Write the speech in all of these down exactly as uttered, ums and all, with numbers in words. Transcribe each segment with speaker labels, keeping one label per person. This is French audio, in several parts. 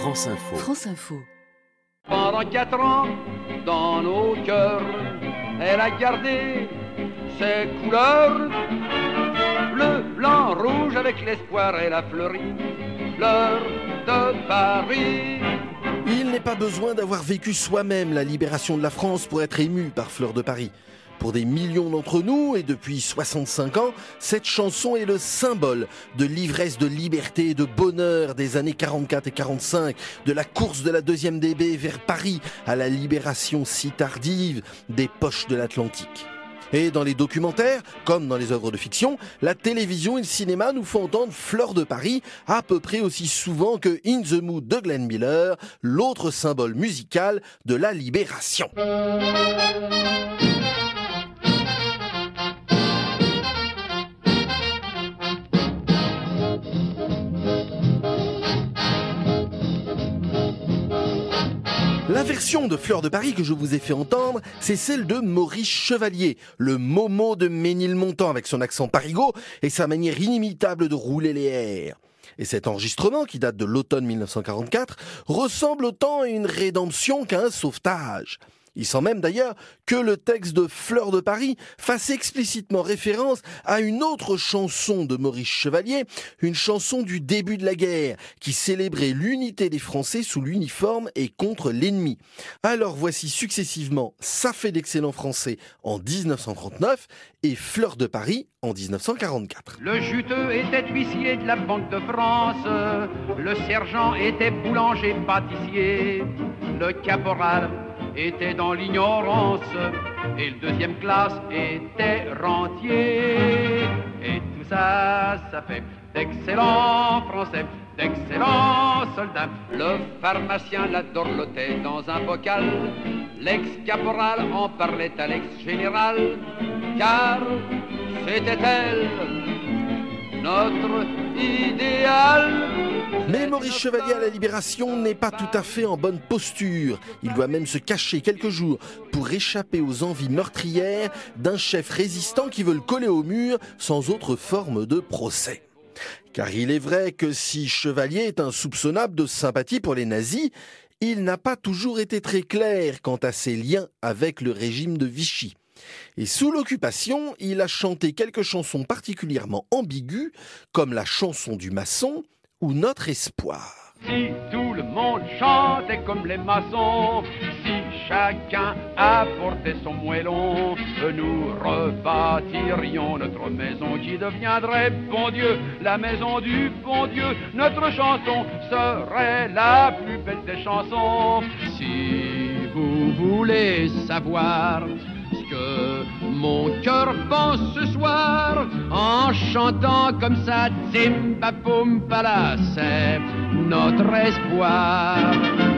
Speaker 1: France Info.
Speaker 2: France Info.
Speaker 3: Pendant quatre ans, dans nos cœurs, elle a gardé ses couleurs. Bleu, blanc, rouge, avec l'espoir, elle a fleuri fleur de Paris.
Speaker 4: Il n'est pas besoin d'avoir vécu soi-même la libération de la France pour être ému par Fleur de Paris. Pour des millions d'entre nous, et depuis soixante-cinq ans, cette chanson est le symbole de l'ivresse de liberté et de bonheur des années quarante-quatre et quarante-cinq, de la course de la deuxième D B vers Paris à la libération si tardive des poches de l'Atlantique. Et dans les documentaires, comme dans les œuvres de fiction, la télévision et le cinéma nous font entendre Fleur de Paris à peu près aussi souvent que In the Mood de Glenn Miller, l'autre symbole musical de la libération. La version de Fleur de Paris que je vous ai fait entendre, c'est celle de Maurice Chevalier, le Momo de Ménilmontant avec son accent parigot et sa manière inimitable de rouler les airs. Et cet enregistrement, qui date de l'automne mille neuf cent quarante-quatre, ressemble autant à une rédemption qu'à un sauvetage. Il semble même d'ailleurs que le texte de Fleur de Paris fasse explicitement référence à une autre chanson de Maurice Chevalier, une chanson du début de la guerre, qui célébrait l'unité des Français sous l'uniforme et contre l'ennemi. Alors voici successivement Ça fait d'excellents Français en dix-neuf cent trente-neuf et Fleur de Paris en dix-neuf cent quarante-quatre.
Speaker 3: Le juteux était huissier de la Banque de France, le sergent était boulanger-pâtissier, le caporal était dans l'ignorance et le deuxième classe était rentier. Et tout ça, ça fait d'excellents Français, d'excellents soldats. Le pharmacien la dorlotait dans un bocal, l'ex-caporal en parlait à l'ex-général, car c'était elle, notre idéal.
Speaker 4: Mais Maurice Chevalier à la Libération n'est pas tout à fait en bonne posture. Il doit même se cacher quelques jours pour échapper aux envies meurtrières d'un chef résistant qui veut le coller au mur sans autre forme de procès. Car il est vrai que si Chevalier est insoupçonnable de sympathie pour les nazis, il n'a pas toujours été très clair quant à ses liens avec le régime de Vichy. Et sous l'occupation, il a chanté quelques chansons particulièrement ambiguës, comme la chanson du maçon ou Notre espoir.
Speaker 3: Si tout le monde chantait comme les maçons, si chacun apportait son moellon, nous rebâtirions notre maison qui deviendrait, bon Dieu, la maison du bon Dieu. Notre chanson serait la plus belle des chansons. Si vous voulez savoir ce que mon cœur pense ce soir, en chantant comme ça, Zimbapoum-pala, c'est notre espoir.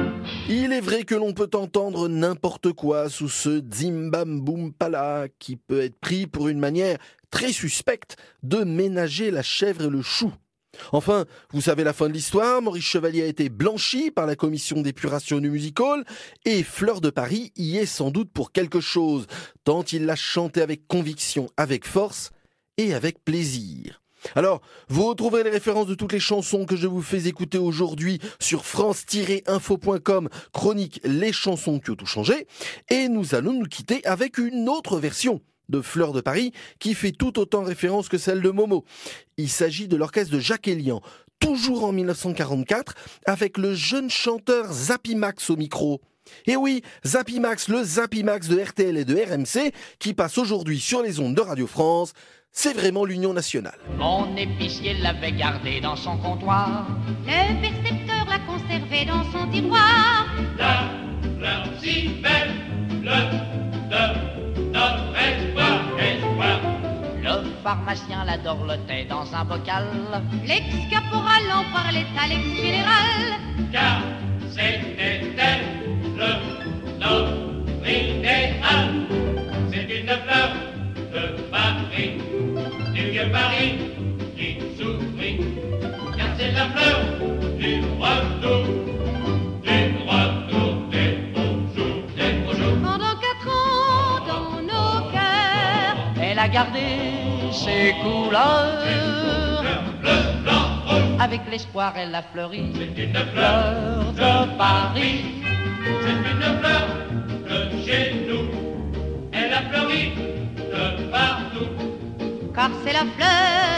Speaker 4: Il est vrai que l'on peut entendre n'importe quoi sous ce Zimbam-boum-pala qui peut être pris pour une manière très suspecte de ménager la chèvre et le chou. Enfin, vous savez la fin de l'histoire, Maurice Chevalier a été blanchi par la commission d'épuration du music hall et Fleur de Paris y est sans doute pour quelque chose, tant il l'a chanté avec conviction, avec force et avec plaisir. Alors, vous retrouverez les références de toutes les chansons que je vous fais écouter aujourd'hui sur france tiret info point com, chronique Les chansons qui ont tout changé, et nous allons nous quitter avec une autre version de Fleur de Paris, qui fait tout autant référence que celle de Momo. Il s'agit de l'orchestre de Jacques Elian, toujours en mille neuf cent quarante-quatre, avec le jeune chanteur Zappimax au micro. Et oui, Zappimax, le Zappimax de R T L et de R M C, qui passe aujourd'hui sur les ondes de Radio France. C'est vraiment l'union nationale.
Speaker 5: Mon épicier l'avait gardé dans son comptoir,
Speaker 6: le percepteur l'a conservé dans son tiroir.
Speaker 7: La fleur si belle, le de notre espoir, espoir.
Speaker 5: Le pharmacien la dorlotait dans un bocal,
Speaker 6: L'ex-caporal en parlait à l'ex-général,
Speaker 7: car c'était elle, le notre idéal. C'est une fleur de Paris, du vieux Paris qui sourit, car c'est la fleur du retour, du retour des beaux jours, des beaux jours.
Speaker 6: Pendant quatre ans dans nos cœurs,
Speaker 5: elle a gardé ses couleurs,
Speaker 7: Bleu, blanc, rouge,
Speaker 5: avec l'espoir elle a fleuri.
Speaker 7: C'est une fleur de Paris, c'est une fleur de chez nous. Elle a fleuri de partout.
Speaker 6: car c'est la fleur